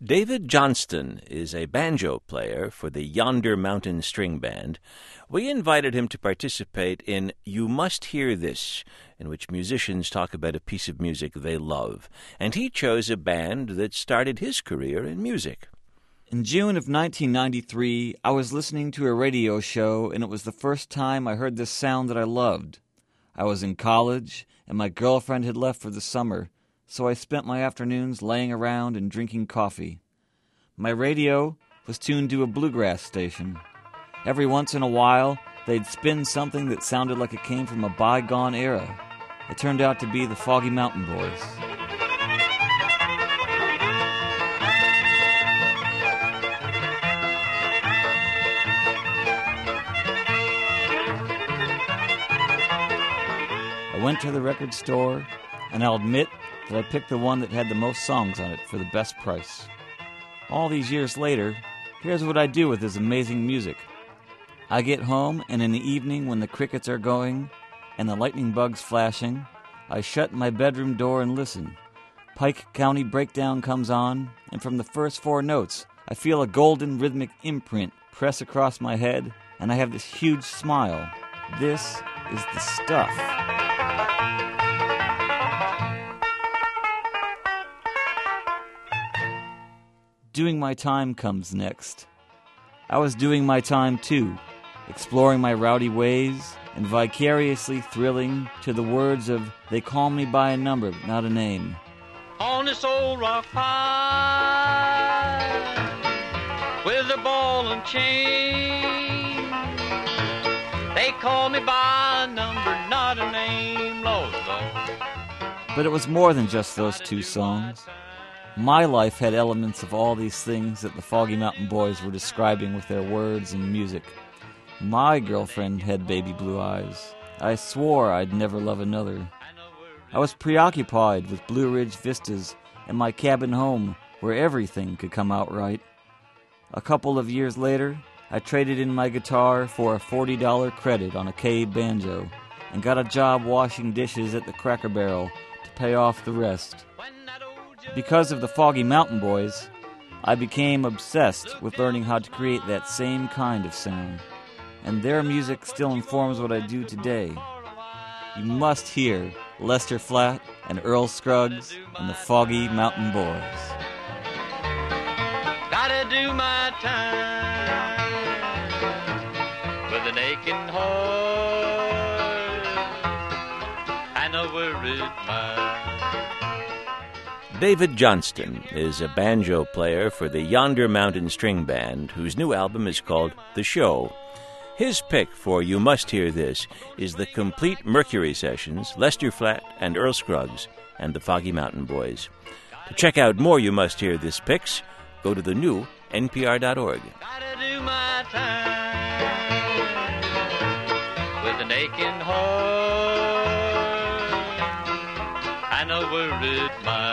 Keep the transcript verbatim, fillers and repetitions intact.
David Johnston is a banjo player for the Yonder Mountain String Band. We invited him to participate in You Must Hear This, in which musicians talk about a piece of music they love. And he chose a band that started his career in music. In June of nineteen ninety-three, I was listening to a radio show, and it was the first time I heard this sound that I loved. I was in college, and my girlfriend had left for the summer, so I spent my afternoons laying around and drinking coffee. My radio was tuned to a bluegrass station. Every once in a while, they'd spin something that sounded like it came from a bygone era. It turned out to be the Foggy Mountain Boys. I went to the record store, and I'll admit that I picked the one that had the most songs on it for the best price. All these years later, here's what I do with this amazing music. I get home, and in the evening when the crickets are going and the lightning bugs flashing, I shut my bedroom door and listen. Pike County Breakdown comes on, and from the first four notes, I feel a golden rhythmic imprint press across my head, and I have this huge smile. This is the stuff. Doing My Time comes next. I was doing my time too, exploring my rowdy ways and vicariously thrilling to the words of They Call Me By a Number, Not a Name. On this old rock pile with a ball and chain, they call me by a number, not a name, Lord, Lord. But it was more than just those two songs. My life had elements of all these things that the Foggy Mountain Boys were describing with their words and music. My girlfriend had baby blue eyes. I swore I'd never love another. I was preoccupied with Blue Ridge vistas and my cabin home where everything could come out right. A couple of years later, I traded in my guitar for a forty dollars credit on a Cave banjo and got a job washing dishes at the Cracker Barrel to pay off the rest. Because of the Foggy Mountain Boys, I became obsessed with learning how to create that same kind of sound. And their music still informs what I do today. You must hear Lester Flatt and Earl Scruggs and the Foggy Mountain Boys. Gotta do my time with an aching heart and a worried mind. David Johnston is a banjo player for the Yonder Mountain String Band, whose new album is called The Show. His pick for You Must Hear This is the complete Mercury sessions, Lester Flatt and Earl Scruggs, and the Foggy Mountain Boys. To check out more You Must Hear This picks, go to the new N P R dot org. Gotta do my time with an aching heart and a worried mind.